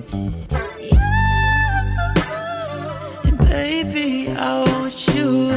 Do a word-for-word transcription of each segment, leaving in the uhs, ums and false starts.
And baby, I want you.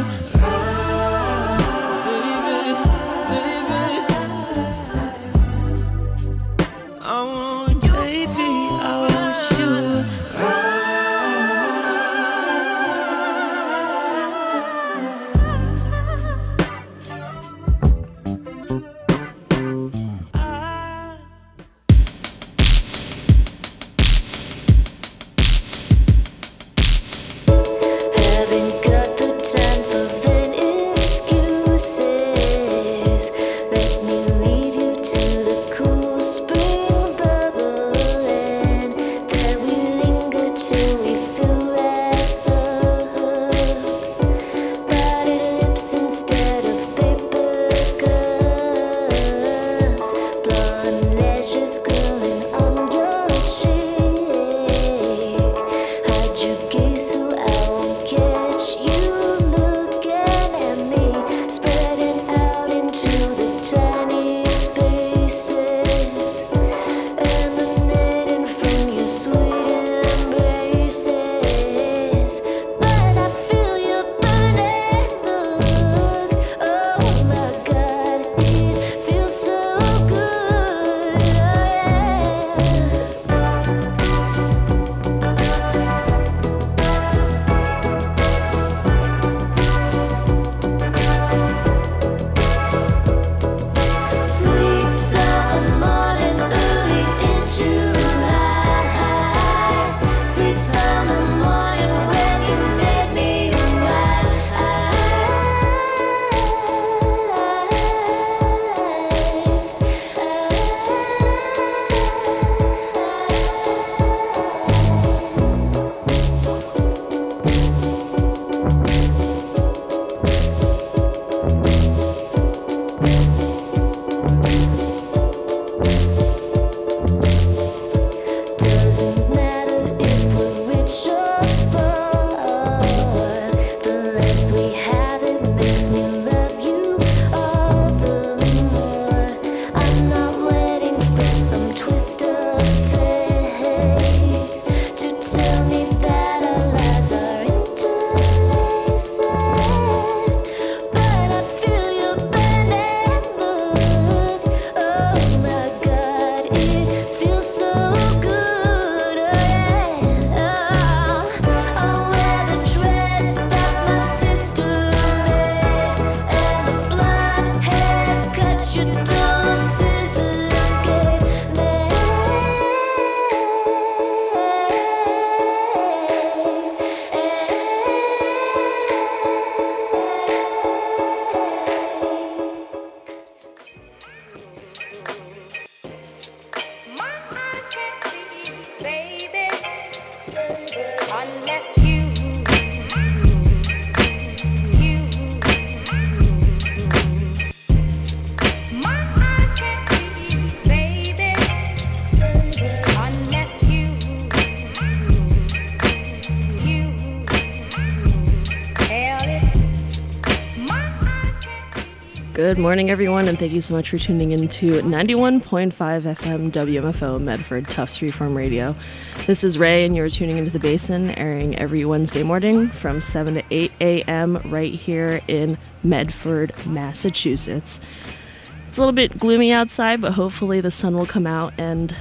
Good morning, everyone, and thank you so much for tuning in to ninety-one point five F M W M F O Medford Tufts Freeform Radio. This is Ray, and you're tuning into The Basin, airing every Wednesday morning from seven to eight a.m. right here in Medford, Massachusetts. It's a little bit gloomy outside, but hopefully the sun will come out and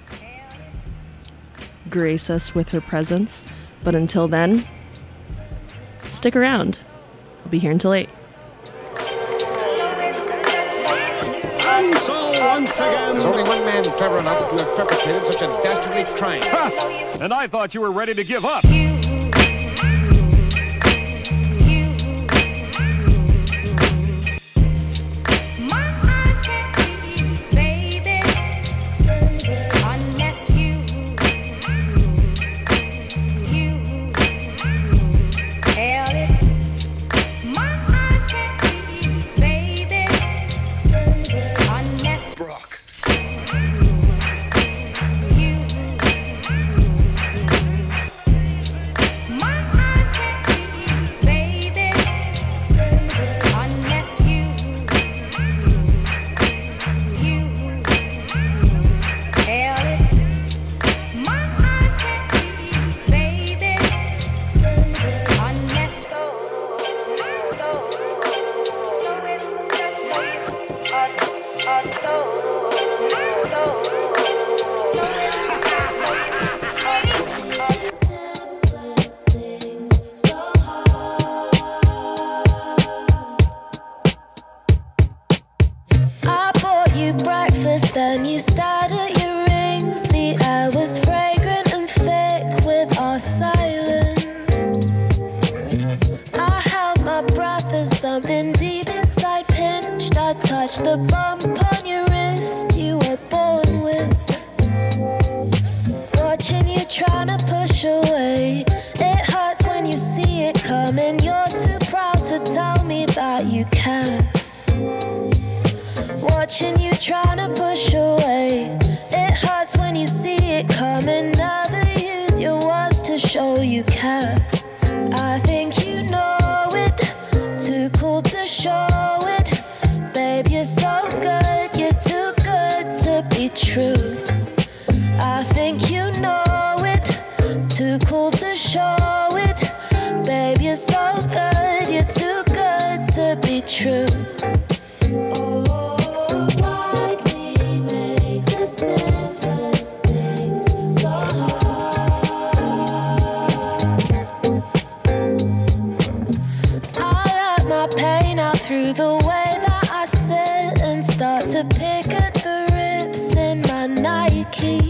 grace us with her presence. But until then, stick around. I'll be here until eight. Once again, there's only one man clever enough to have perpetrated such a dastardly crime. Ha! And I thought you were ready to give up. touch the bump on your wrist you were born with. Watching you trying to push away. It hurts when you see it coming. You're too proud to tell me that you can. Watching you trying to push away. It hurts when you see it coming. Never use your words to show you can. I think you know it. Too cool to show it. Babe, you're so good. You're too good to be true. I think you know it. Too cool to show it. Babe, you're so good. You're too good to be true. Oh, why'd we make the simplest things so hard? I let my pain out through the way that I sit and start to pick at the rips in my Nikes.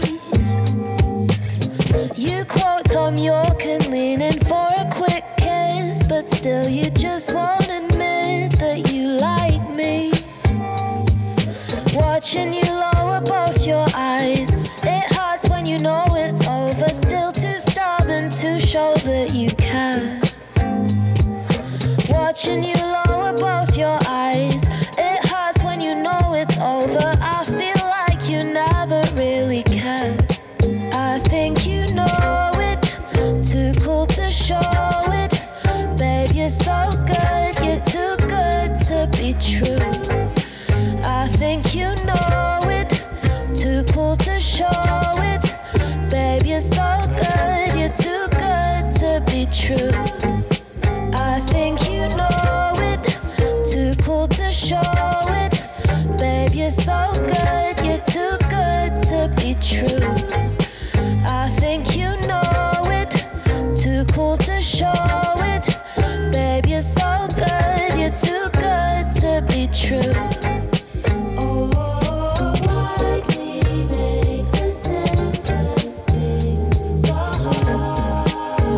You quote Tom York and lean in for a quick kiss, but still you just won't admit that you like me. Watching you lower both your eyes, it hurts when you know it's over. Still too stubborn to show that you can. Watching you lower both your eyes, it hurts when you know it's over. I feel like you never really can. I think you know it. Too cool to show it. Babe, you're so good. You're too good to be true. I think you know it. Too cool to show it. Babe, you're so good. You're too good to be true. I think you know it. Too cool to show it. Babe, you're so good. You're too good to be true. I think you know it. Too cool to show it. Babe, you're so good. You're too good to be true. Oh, why'd we make the simplest things so hard?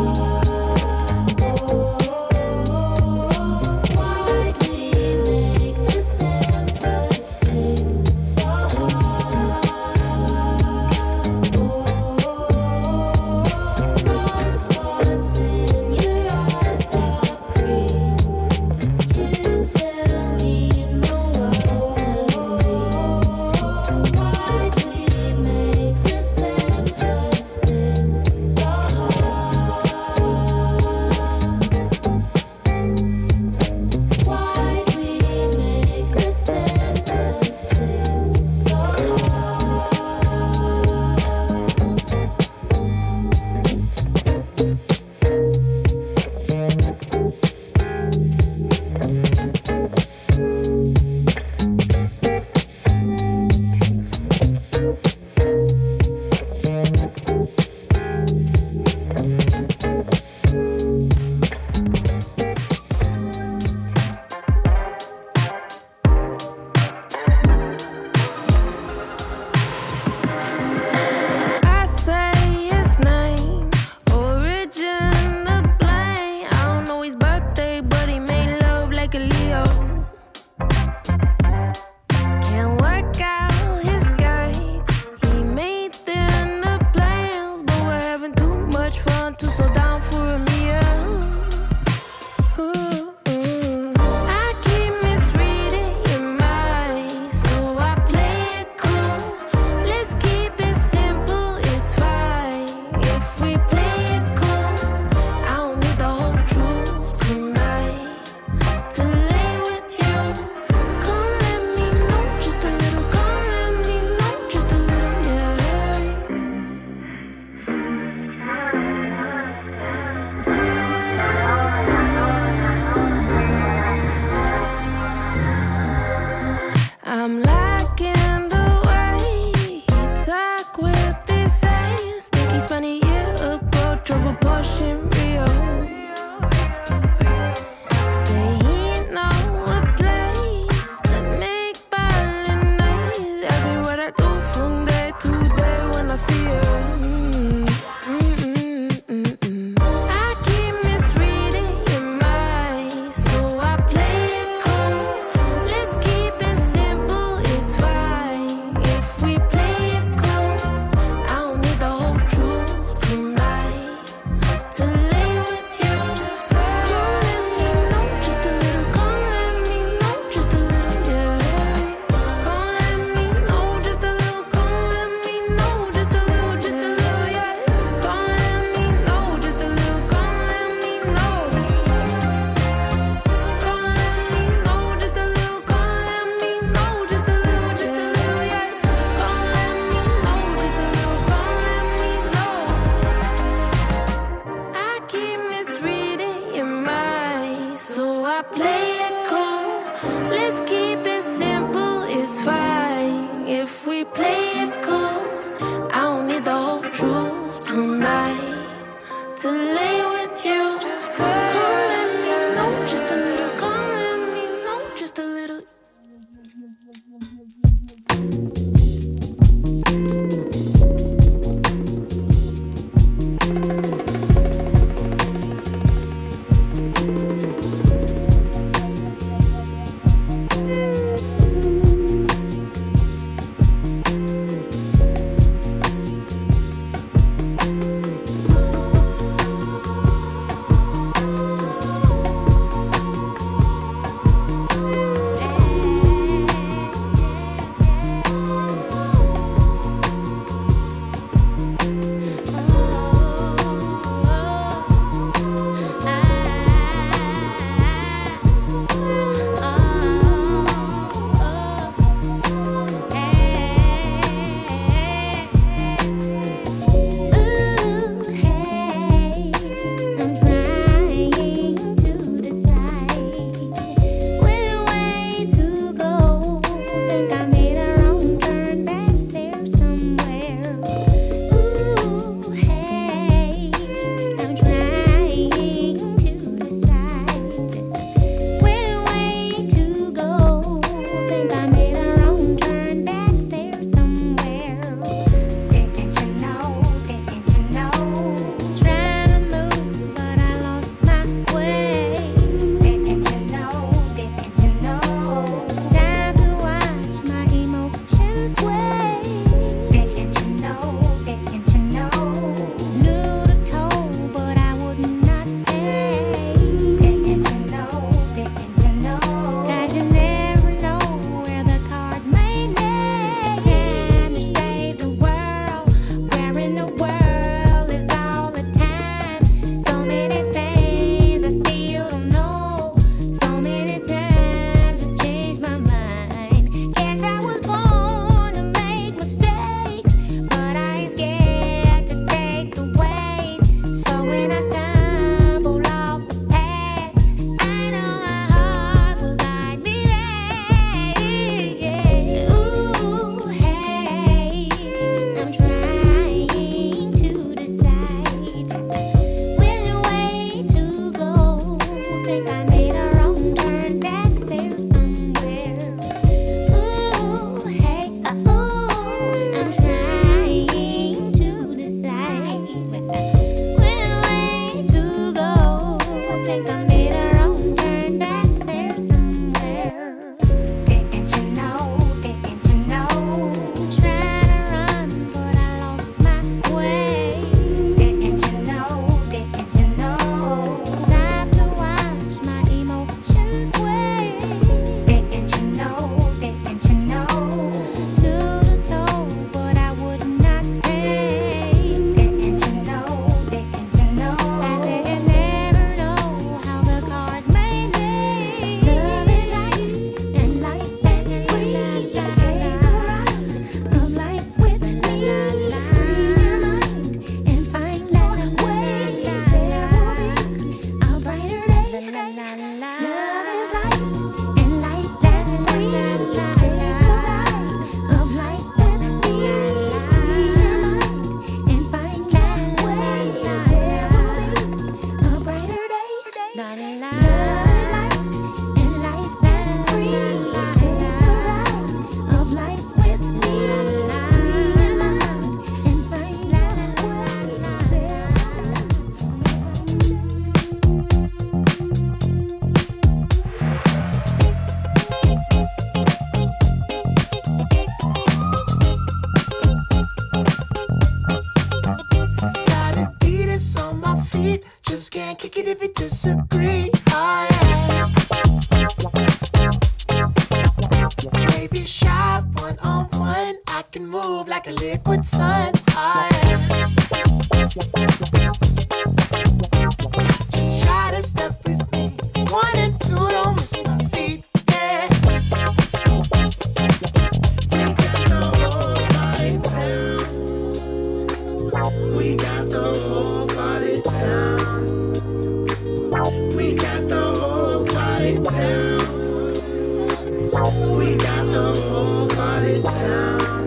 Oh, why'd we make the simplest things so hard? to lay with you. Just come let me know just a little. Come let me know just a little.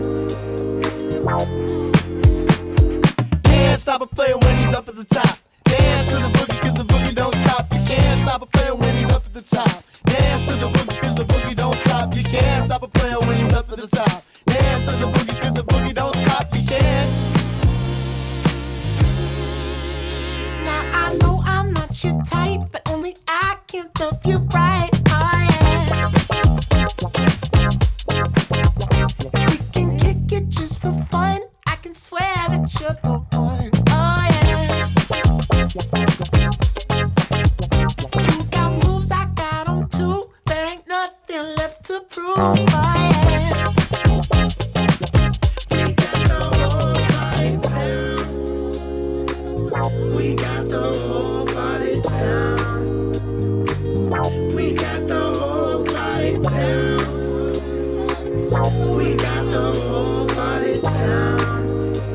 Stop a player when he's up at the top. Dance to the boogie, cause the boogie don't stop. You can't stop a player when he's up at the top. Dance to the boogie, cause the boogie don't stop. You can't stop a player when he's up at the top. Dance to the boogie, cause the boogie don't stop. You can't. Now I know I'm not your type, but only I can love you right. Oh yeah. If we can kick it just for fun, I can swear that you're the one. Oh yeah. You got moves, I got them too. There ain't nothing left to prove. Oh yeah. We got the whole party down. We got the whole party down. We got the whole party down. We got the whole party down.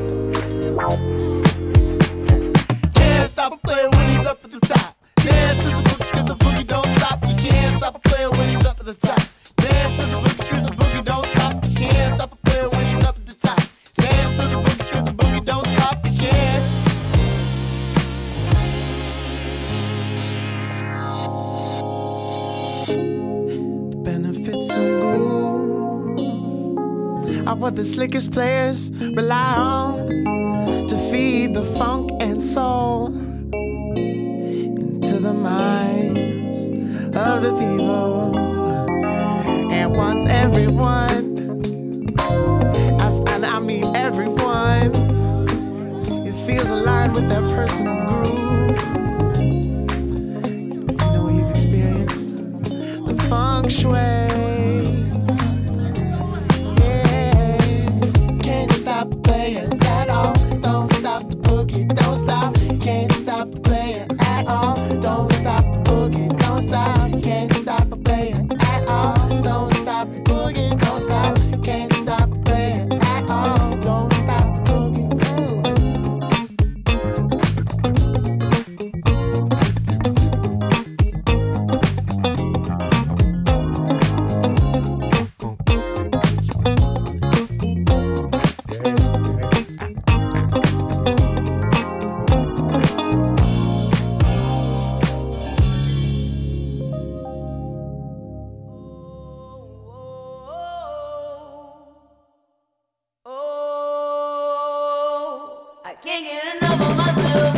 Can't stop a player when he's up at the top. Dance to the boogie, cause the boogie don't stop. You can't stop a player when he's up at the top. Dance to the boogie, cause the boogie don't stop. You can't stop a player when he's up at the top. Dance to the boogie, cause the boogie don't stop. You can't. Benefits and groove are what the slickest players rely on to feed the funk and soul into the minds of the people. And once everyone, I, and I mean everyone, it feels aligned with that personal groove. You know you've experienced the feng shui. Can't stop playing at all. Don't stop the boogie, don't stop. Can't stop playing at all. Don't stop the boogie, don't stop. Can't stop playing at all. Don't stop the boogie, don't stop. Can't stop playing at all. Don't stop the boogie. I can't get enough of myself.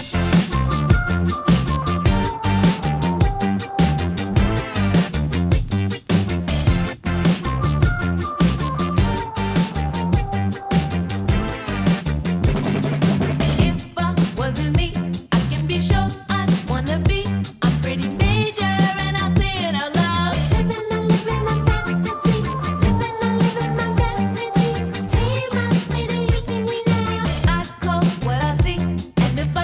If I wasn't me, I can be sure I'd wanna be. I'm pretty major and I say it out loud. Living and living my fantasy. Living and living my destiny. Hey, my lady, you see me now. I call what I see, and if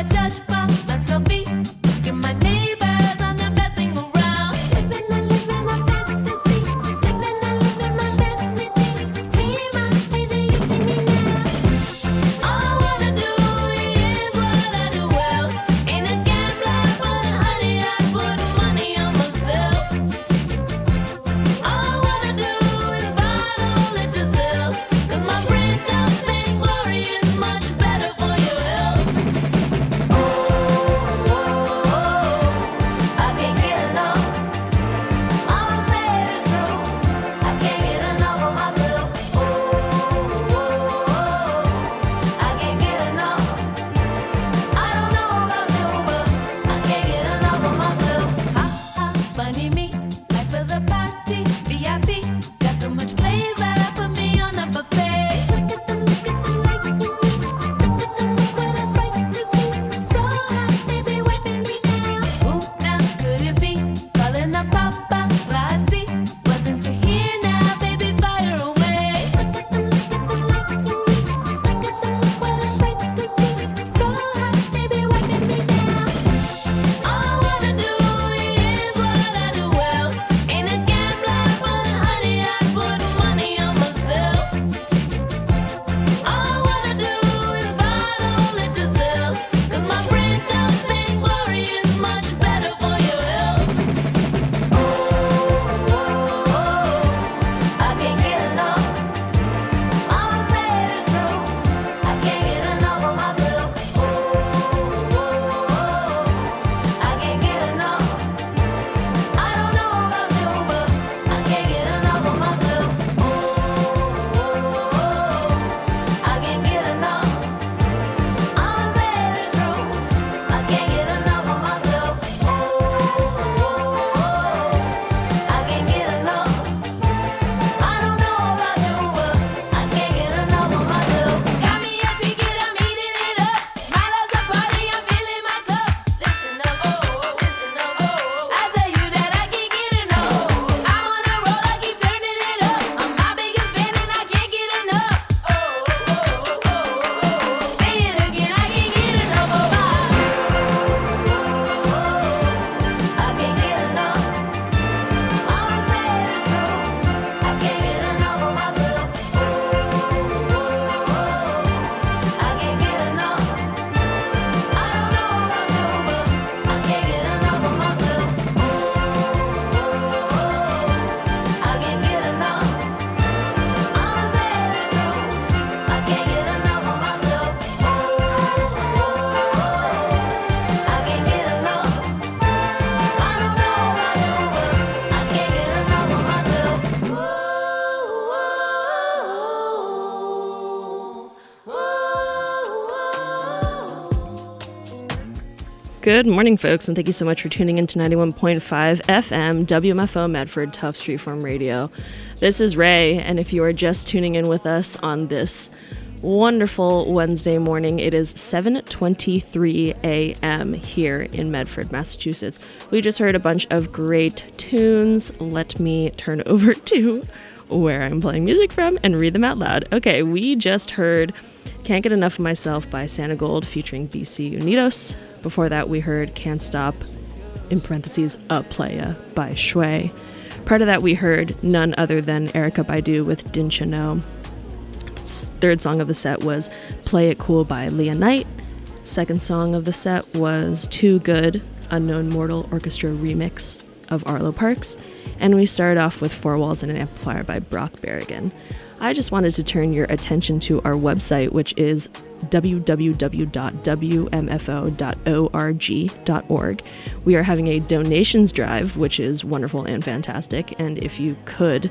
Good morning, folks, and thank you so much for tuning in to ninety-one point five F M W M F O Medford Tufts Freeform Radio. This is Ray, and if you are just tuning in with us on this wonderful Wednesday morning, it is seven twenty-three a.m. here in Medford, Massachusetts. We just heard a bunch of great tunes. Let me turn over to where I'm playing music from and read them out loud. Okay, we just heard Can't Get Enough of Myself by Santa Gold featuring B C Unidos. Before that, we heard Can't Stop, in parentheses, A Playa by Shui. Prior to that, we heard none other than Erykah Badu with Didn't Ya Know. Third song of the set was Play It Cool by Leah Knight. Second song of the set was Too Good, Unknown Mortal Orchestra remix of Arlo Parks. And we started off with Four Walls and an Amplifier by Brock Berrigan. I just wanted to turn your attention to our website, which is w w w dot w m f o dot org dot org. We are having a donations drive, which is wonderful and fantastic. And if you could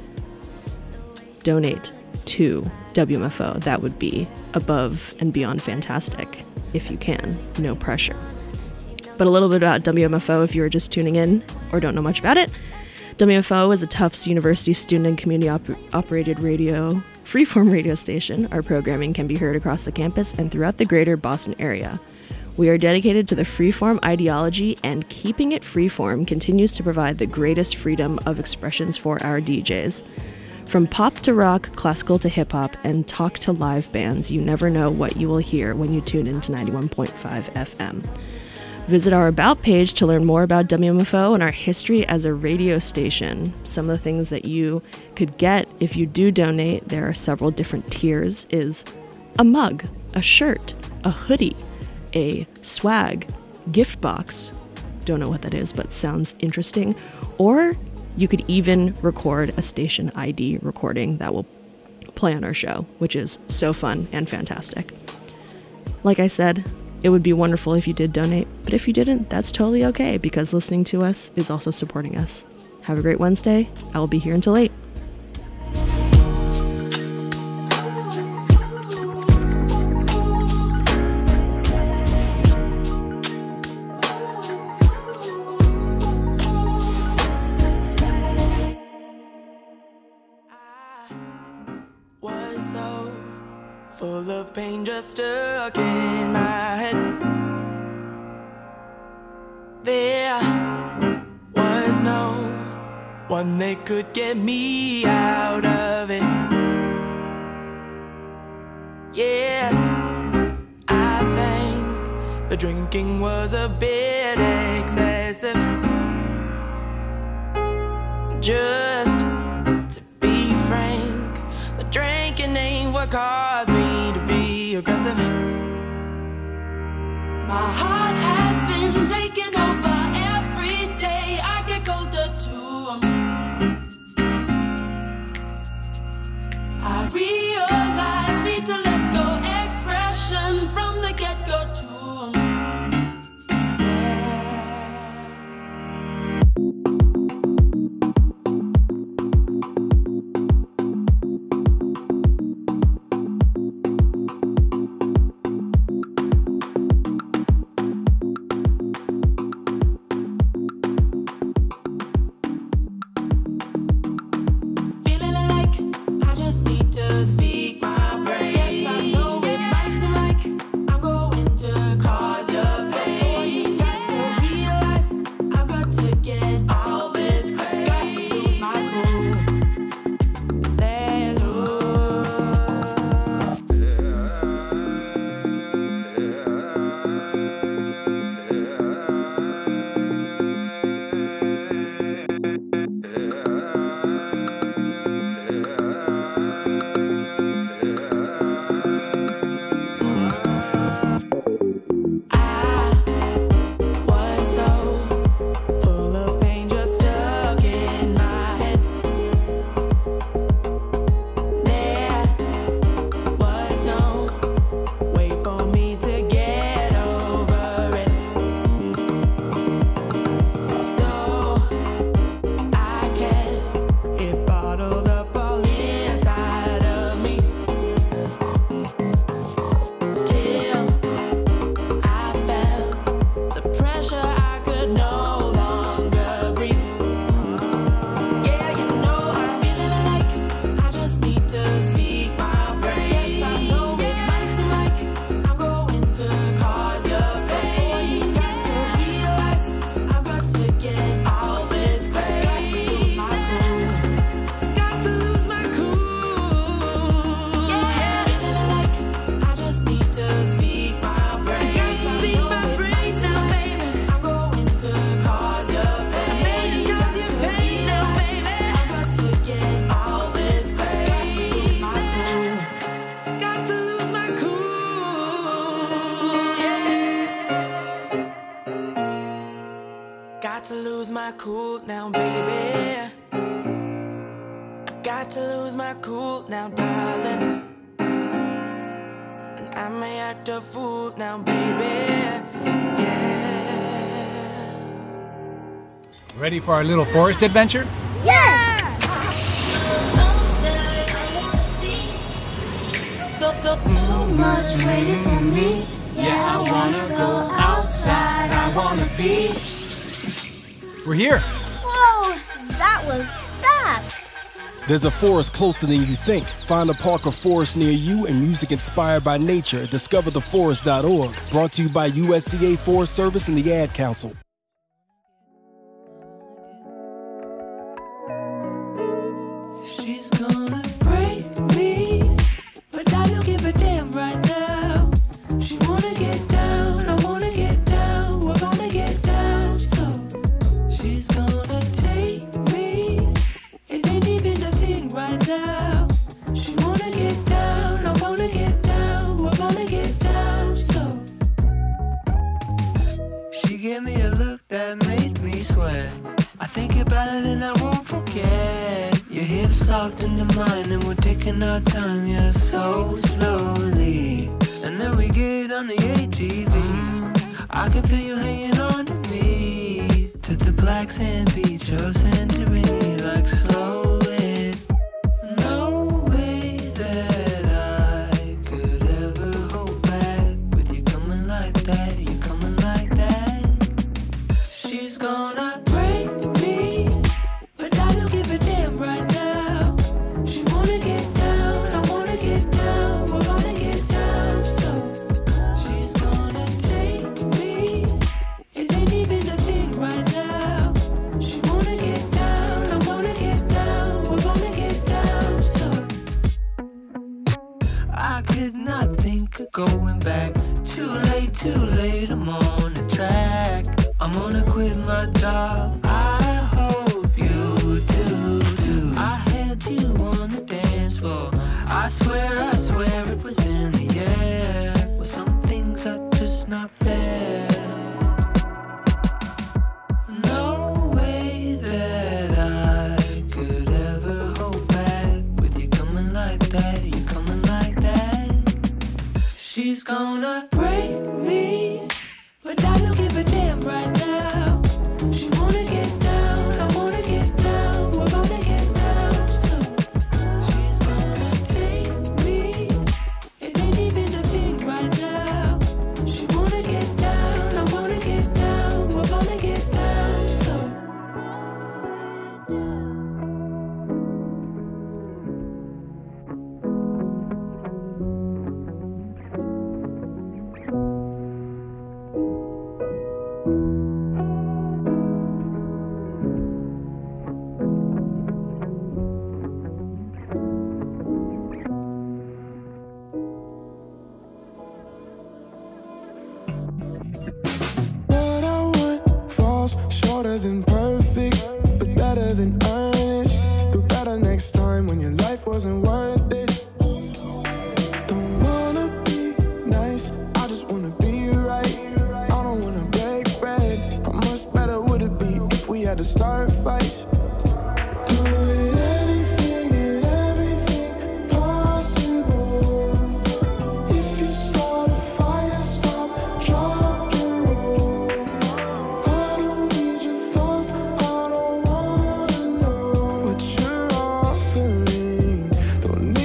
donate to W M F O, that would be above and beyond fantastic. If you can, no pressure. But a little bit about W M F O if you are just tuning in or don't know much about it. W M F O is a Tufts University student and community op- operated radio, freeform radio station. Our programming can be heard across the campus and throughout the greater Boston area. We are dedicated to the freeform ideology, and keeping it freeform continues to provide the greatest freedom of expressions for our D Js. From pop to rock, classical to hip-hop, and talk to live bands, you never know what you will hear when you tune into ninety-one point five F M. Visit our About page to learn more about W M F O and our history as a radio station. Some of the things that you could get if you do donate, there are several different tiers, is a mug, a shirt, a hoodie, a swag, gift box, don't know what that is, but sounds interesting, or you could even record a station I D recording that will play on our show, which is so fun and fantastic. Like I said, it would be wonderful if you did donate, but if you didn't, that's totally okay, because listening to us is also supporting us. Have a great Wednesday. I will be here until eight. Was so full of pain, just stuck in my head. There was no one that could get me out of it. Yes, I think the drinking was a bit excessive. Just to be frank, the drinking ain't what caused me to be aggressive. My heart has been taken over every day. I get colder to 'em. I realize need to let go expression from the get-go to 'em. Yeah. got to lose my cool now, baby. I got to lose my cool now, darling. And I may act a fool now, baby. Yeah. Ready for our little forest adventure? Yes! So much waiting for me. Yeah, I wanna go outside. I wanna be. We're here. Whoa, that was fast. There's a forest closer than you think. Find a park or forest near you and music inspired by nature at discover the forest dot org. Brought to you by U S D A Forest Service and the Ad Council. She's gonna break me, but I don't give a damn right now. She wanna get down, I wanna get down, we're gonna get down. So she's gonna take me, it ain't even a thing right now. She wanna get down, I wanna get down, we're gonna get down. So she gave me a look that made me sweat. I think about it and I won't forget. Your hips socked into mine and we're taking our time, yeah, so slowly. And then we get on the A T V. I can feel you hanging on to me. To the black sand beach or Santorini, like slow it. No way that I could ever hold back. With you coming like that, you coming like that. She's gonna break me, but I don't give a damn right now. She wanna get down, I wanna get down, we're gonna get down. So she's gonna take me, it ain't even a thing right now. She wanna get down, I wanna get down, we're gonna get down. So I could not think of going back. Too late, too late, I'm on the track. I'm gonna quit my job. I hope you do too. I had you on the dance floor. I swear, I swear it was in the air. Well, some things are just not fair. No way that I could ever hold back. With you coming like that, you coming like that. She's gonna break me, but I don't give a damn right now. She wanna get down, I wanna get down, we're gonna get down. So she's gonna take me, it ain't even a thing right now. She wanna get down, I wanna get down, we're gonna get down. So What I want falls shorter than perfect, but better than earnest. Do better next time when your life wasn't worth it. Don't wanna be nice, I just wanna be right. I don't wanna break bread. How much better would it be if we had to start fights? Doing anything and everything possible. If you start a fire, stop, drop the roll. I don't need your thoughts, I don't wanna know what you're offering. Don't need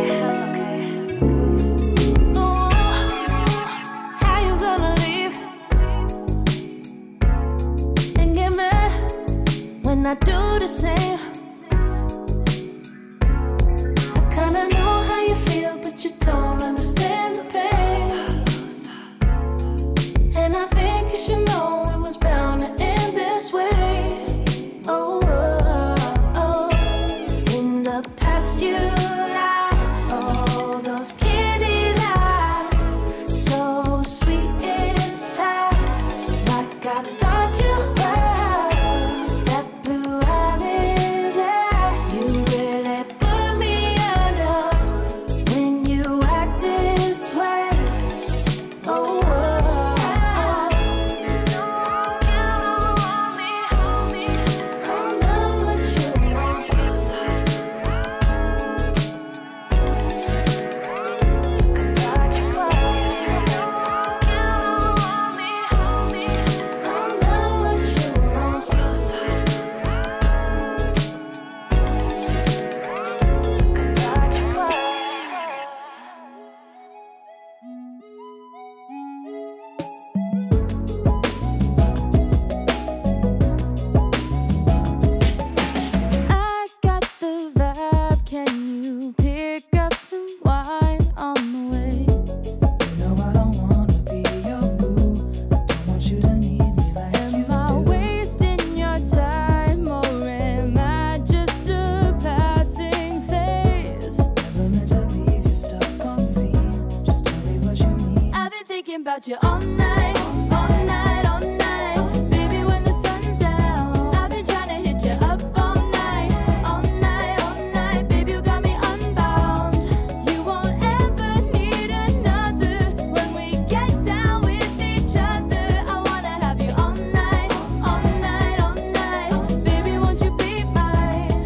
How you gonna leave and get mad when I do the same? I kinda know how you feel, but you don't understand the pain. And I think you should know it was bound to end this way. Oh, oh, oh. In the past you lied, oh, those kitty lies, so sweet inside, like I thought you were. That blue eyes, you really put me under when you act this way. Oh, oh, oh. I know what you want. I got the vibe. Can you pick up some wine on the way? You know I don't wanna be your boo. Don't want you to need me like you Am I do. wasting your time, or am I just a passing phase? Never meant to leave you stuck on scene. Just tell me what you mean. I've been thinking about you all night, all night, all night. Baby, when the sun's down, I've been trying to hit you up all night, all night, all night. Baby, you got me unbound. You won't ever need another. When we get down with each other, I wanna have you all night, all night, all night. Baby, won't you be mine?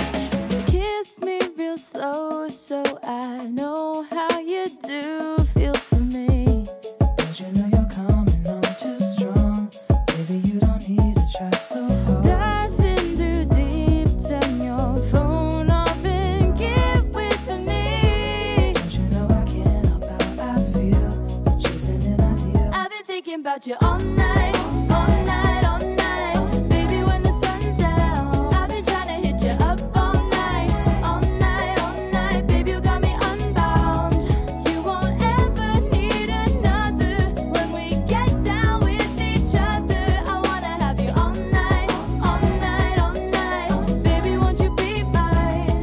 Kiss me real slow so I know how you do feel for me. Don't you know you're coming on too strong? Baby, you don't need to try so hard. Dive in too deep, turn your phone off and get with me. Don't you know I can't help how I feel? You're chasing an ideal. I've been thinking about you all night, all night, all night. Baby, when the sun's down, I've been trying to hit you up all night, all night, all night. Baby, you got me unbound. You won't ever need another. When we get down with each other, I wanna have you all night, all night, all night. Baby, won't you be mine?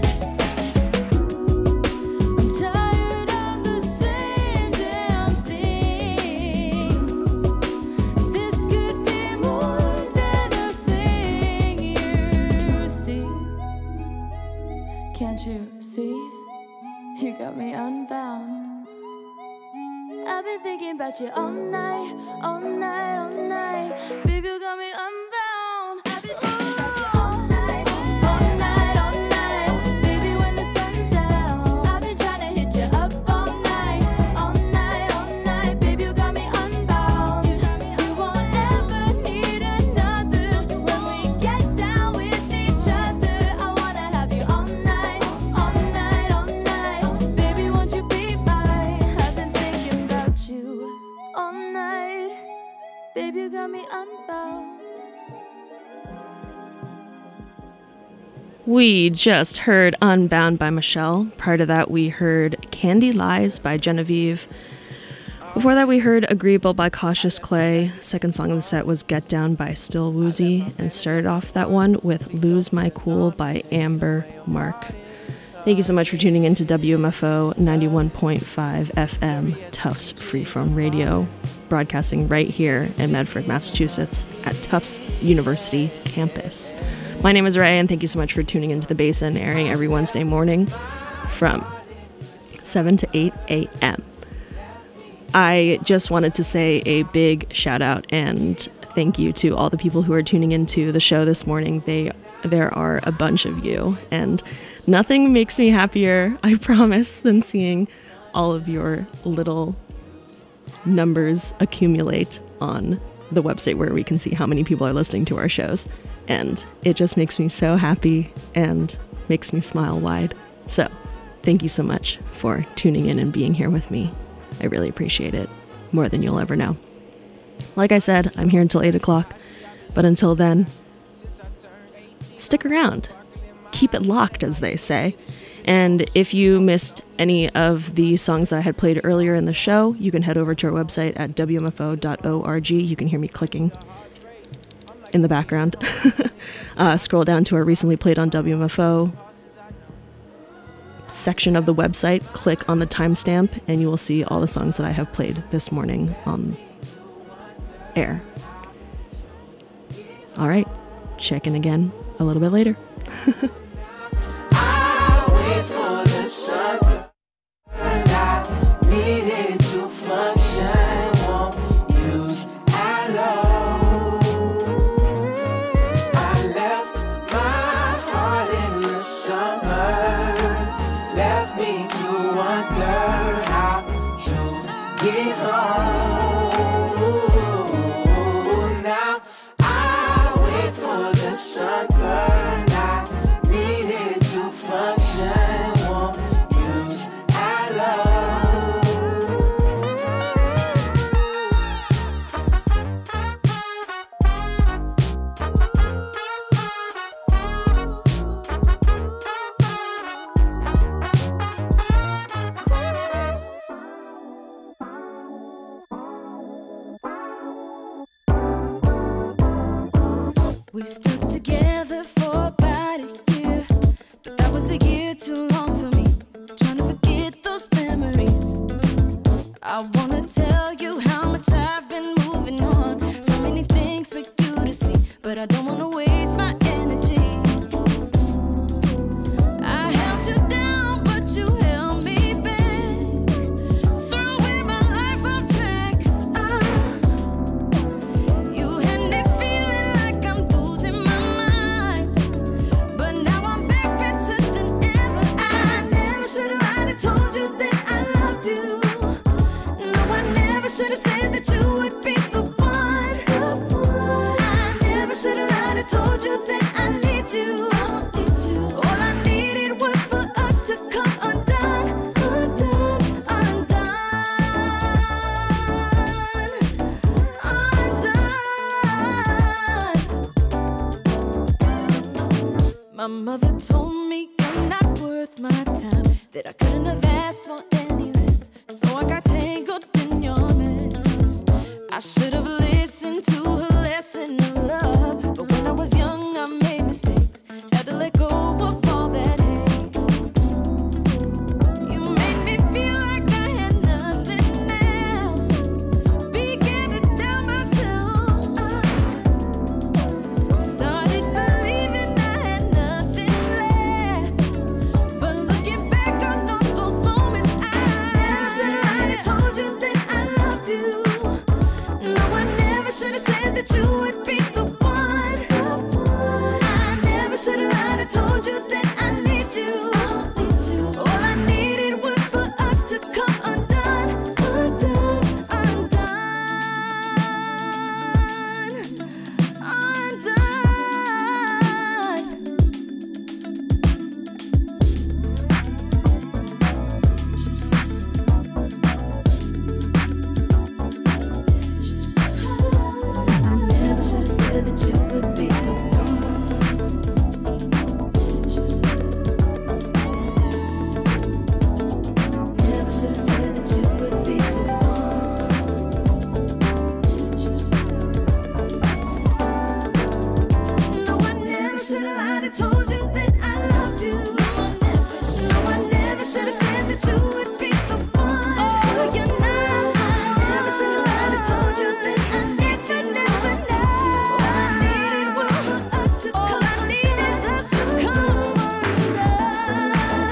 I'm tired of the same damn thing. This could be more than a thing, you see. Can't you see? You got me unbound. I've been thinking about you all night, all night, all night. Baby, you got me unbound. I've been thinking about you all night, all night, all night. Baby, when the sun's down, I've been trying to hit you up all night, all night, all night. Baby, you got me unbound. You won't ever need another. When we get down with each other, I wanna have you all night, all night, all night. Baby, won't you be mine? I've been thinking about you all night. Baby, you got me unbound. We just heard Unbound by Michelle. Prior to that, we heard Candy Lies by Genevieve. Before that, we heard Agreeable by Cautious Clay. Second song of the set was Get Down by Still Woozy. And started off that one with Lose My Cool by Amber Mark. Thank you so much for tuning in to W M F O ninety-one point five F M, Tufts Freeform Radio, broadcasting right here in Medford, Massachusetts at Tufts University campus. My name is Ray, and thank you so much for tuning into The Basin, airing every Wednesday morning from seven to eight a.m. I just wanted to say a big shout out and thank you to all the people who are tuning into the show this morning. They there are a bunch of you, and nothing makes me happier, I promise, than seeing all of your little numbers accumulate on the website where we can see how many people are listening to our shows. And it just makes me so happy and makes me smile wide. So thank you so much for tuning in and being here with me. I really appreciate it, more than you'll ever know. Like I said, I'm here until eight o'clock, but until then, stick around. Keep it locked, as they say. And if you missed any of the songs that I had played earlier in the show, you can head over to our website at w m f o dot org. You can hear me clicking in the background. uh, scroll down to our recently played on W M F O section of the website, click on the timestamp, and you will see all the songs that I have played this morning on air. All right, check in again a little bit later. I wait for the sun. I need it to function. Won't use aloe. I left my heart in the summer. Left me to wonder how to get home. Now I wait for the sunburn. I need it to function. Won't use aloe. We stuck together for about a year, but that was a year too long for me. Trying to forget those memories. I wanna tell you how much I've been moving on. So many things for you to see, but I don't wanna waste my energy. I held you down, but you held me back. Throwing my life off track. Ah. You had me feeling like I'm losing my mind, but now I'm back better than ever. I never should have lied and told you that I loved you. No, I never should have said that you would be the one. I never should have lied and told you that I need you. All I needed was for us to come undone, undone, undone, undone. My mother told me you're not worth my time, that I couldn't have asked for any less. So I got tangled in your mess. I should have listened to her lesson of love, but when I was young I made mistakes. Had to let go of all that hate. You made me feel like I had nothing else. Began to doubt myself. I started believing I had nothing left. But looking back on all those moments, I never should have lied and told you that I loved you. No, I never should have said that you would be the one. I never should have lied and told you that I need you. All I needed was for us to come undone, undone, undone. I never should have said that you would be the one. Never should have said that you would be the one. No, I never should have lied and told you that I loved you. No, I never should have said that you would be the one. Oh, you know, I never should have lied and told you that I need you. Never know. All I needed was for us to come. All I need is us to come undone.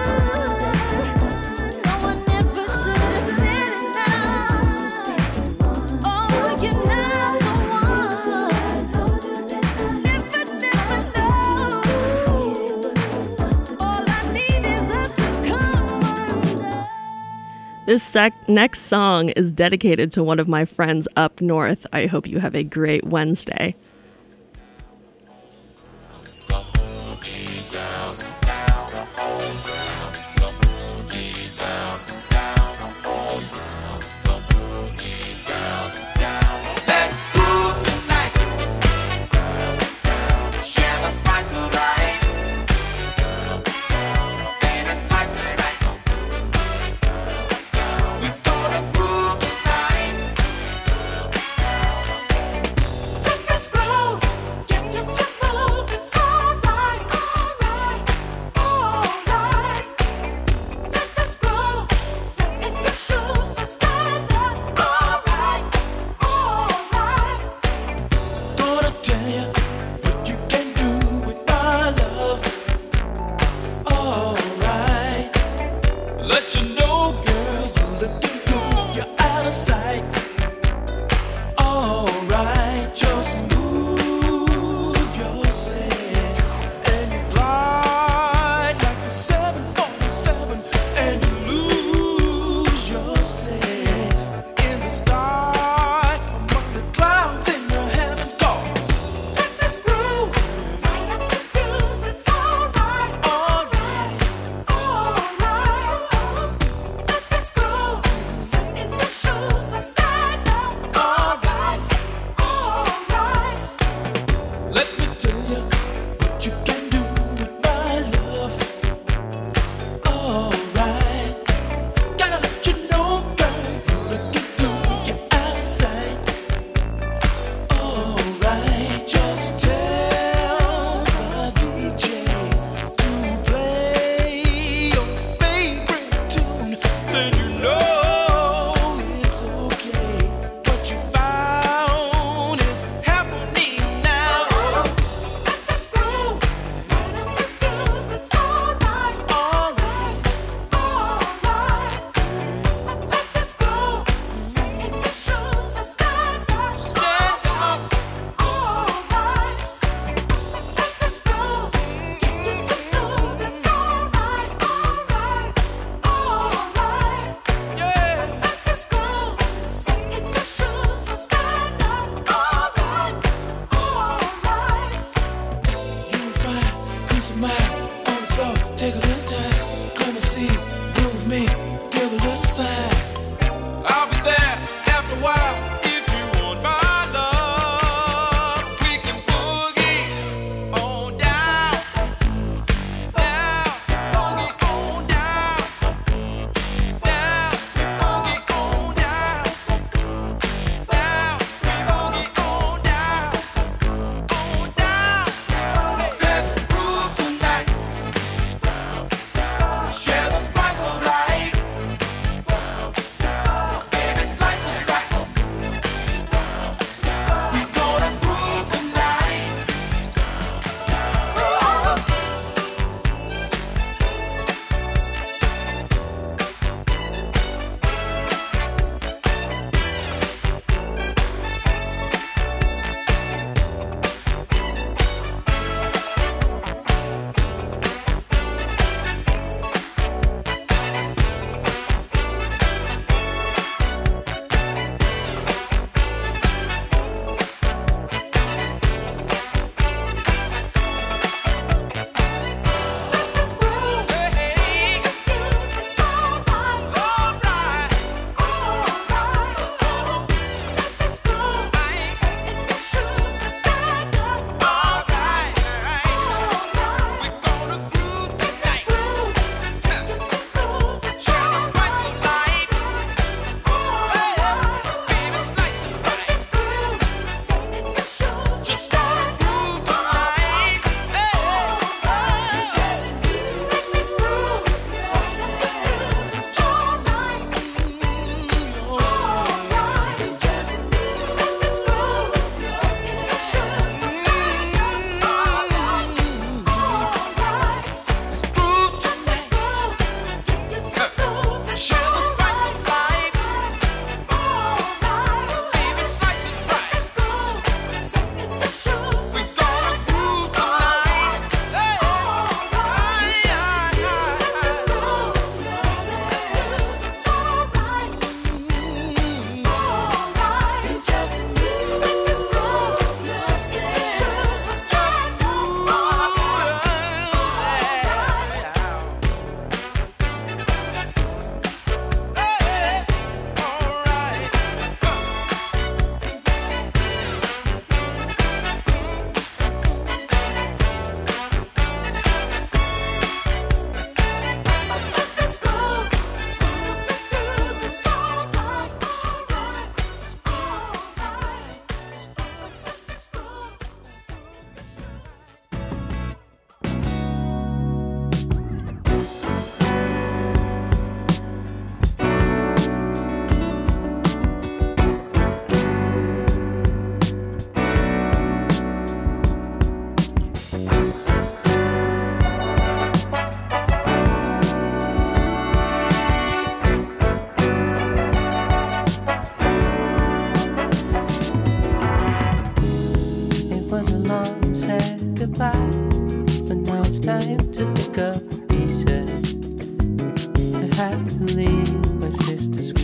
No, I never should have said it now. Oh, you know the one. Never, never know. All I need is us to come undone. This sec- next song is dedicated to one of my friends up north. I hope you have a great Wednesday. out of sight. Alright, just move yourself and you glide like the seven forty-seven and you lose yourself in the sky among the clouds in the heaven goes. Let this groove light up the fuse. It's alright, alright, alright. Let this groove sing in the shoes.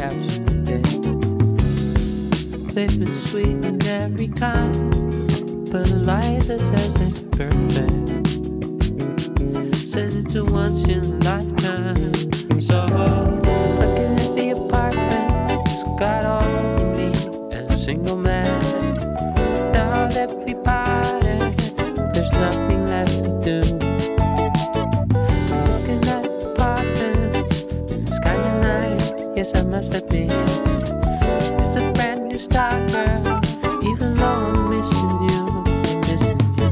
couch today. They've been sweet in every kind, but Eliza says it's perfect. Says it's a once in a lifetime. So looking at the apartment, it's got all you need as a single man. Now that we parted, there's nothing left to do. Looking at apartments, and it's kinda nice. Yes, I must admit, it's a brand new start, girl. Even though I'm missing you, I'm missing you.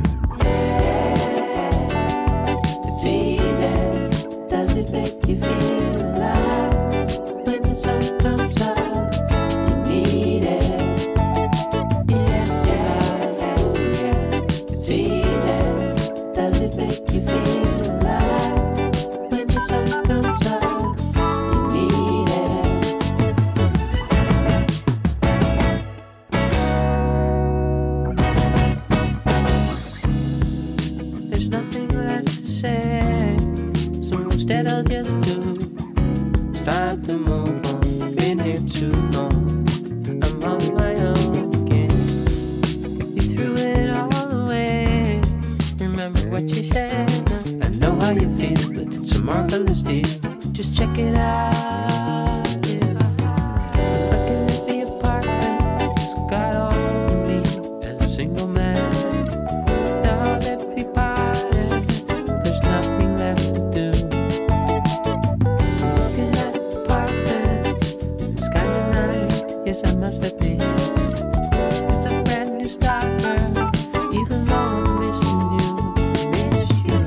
It's easy. Does it make you feel alive? When the sun comes up, you need it. Yes, yeah, oh yeah. It's easy. Does it make you feel alive? When the sun comes up, you need it. There's nothing left to say, so instead I'll just do. It's time to move on. Been here too long. I'm on my own again. You threw it all away. Remember what you said? I know how you feel, but it's a marvelous deal. Just check it out. Yeah. I'm looking at the apartment. It's got all you need as a single man. Now that we parted, there's nothing left to do. Looking at apartments, it's kinda nice. Yes, I must admit, it's a brand new start, girl. Even though I'm missing you, miss you.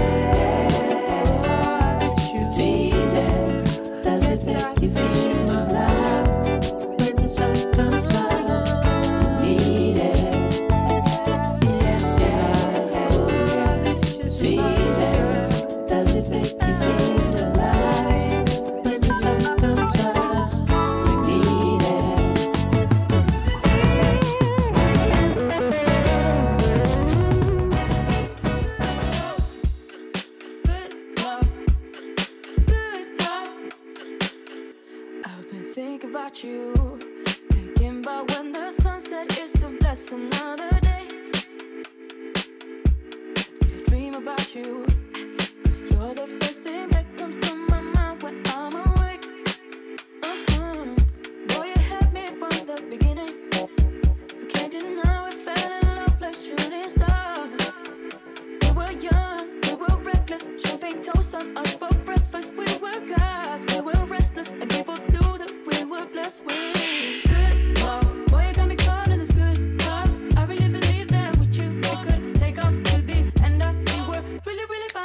It's easy. Does it make you feel alive? When the sun comes up, you need it. Yes, yeah, oh yeah. It's easy. Does it make you feel alive? When the sun comes up, you need it. Good love, good love. I've been thinking about you, thinking about when the sunset is to bless another day. Did I dream about you? 'Cause you're the first thing that comes to my mind when I'm awake. Uh-huh. Boy, you had me from the beginning. I can't deny we fell in love like shooting stars. We were young, we were reckless, champagne toast on us for breakfast. We were gods, we were restless, and people knew that we were blessed with good love. Boy, you got me caught in this good love. I really believe that with you, we could take off to the end of. We were really, really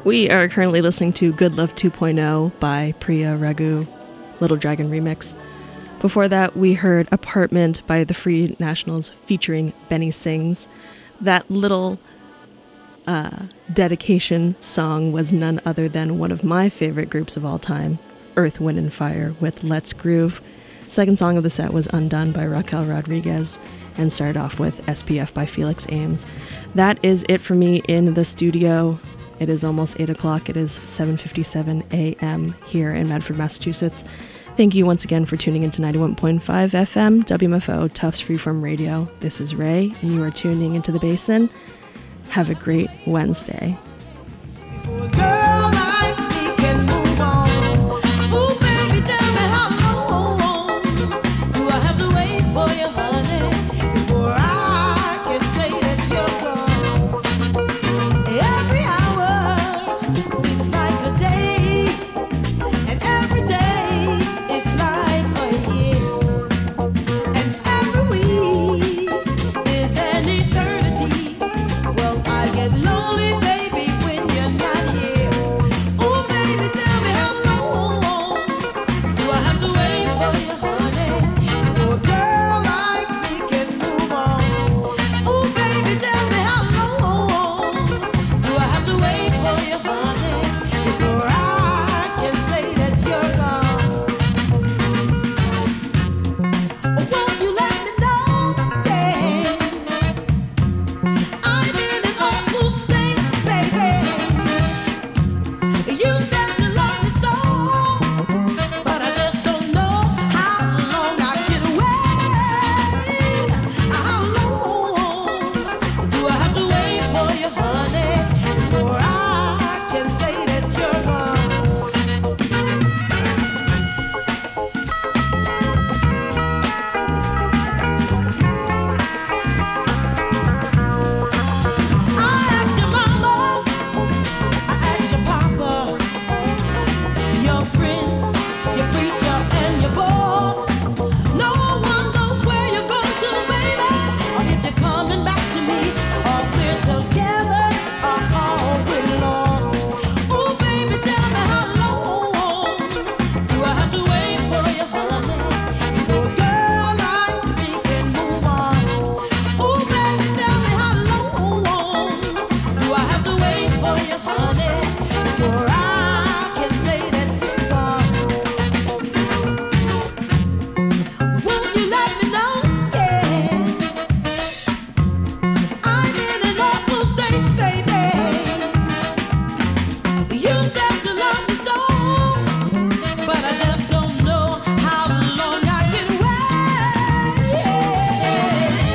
We are currently listening to Good Love two point oh by Priya Raghu, Little Dragon remix. Before that, we heard Apartment by the Free Nationals featuring Benny Sings. That little uh, dedication song was none other than one of my favorite groups of all time, Earth, Wind and Fire with Let's Groove. Second song of the set was Undone by Raquel Rodriguez and started off with S P F by Felix Ames. That is it for me in the studio. It is almost eight o'clock. It is seven fifty-seven a.m. here in Medford, Massachusetts. Thank you once again for tuning into ninety-one point five F M, W M F O, Tufts Freeform Radio. This is Ray, and you are tuning into The Basin. Have a great Wednesday.